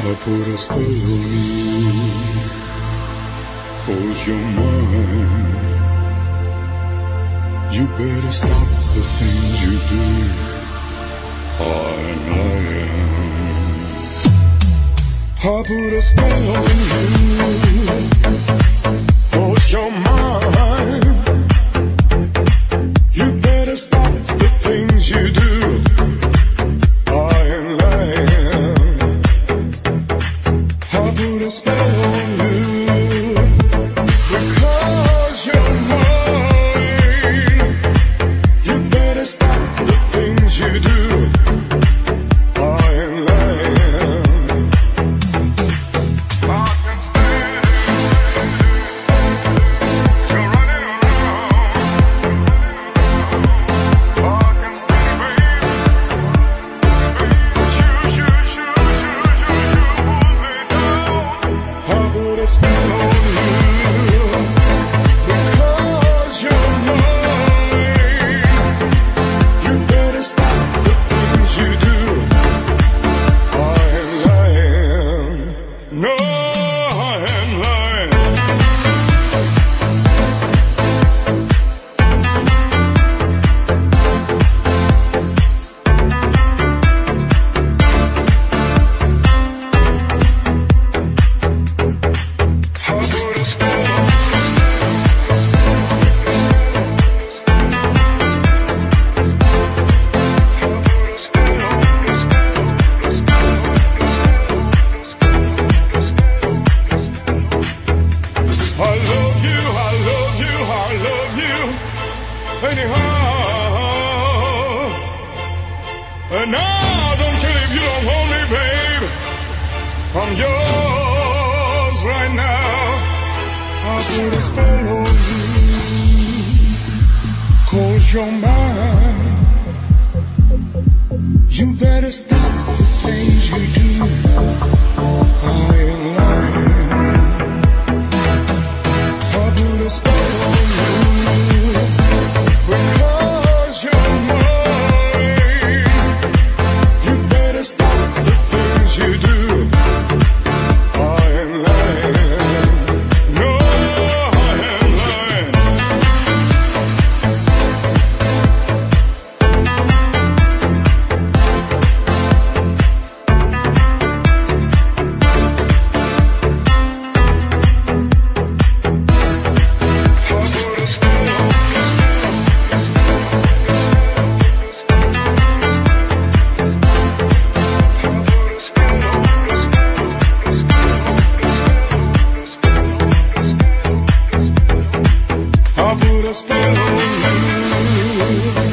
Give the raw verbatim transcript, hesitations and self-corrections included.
put a spell on you. Close your mind. You better stop the things you do. I'm lying. I put a spell on you. Close your mind. You better stop the things you do. I'm lying. I put a spell on you. Because you're mine. You better stop the things you do. I'm lying. I can stand it. You're running around. I can stand it, baby. You, you, you, you, you, you pull me down. I put a spell on you. Because you're mine. You better stop the things you do. I am lying. No, I am lying. I put a spell on I love you, I love you, I love you. Anyhow, and now don't tell if you don't want me, babe. I'm yours right now. I put a spell on you. Cause you're mine. You better stop the things you do. I am lying. I put a spell on you. Because you're mine. You better stop the things you do. I am lying. No, I am lying. I put a spell on you.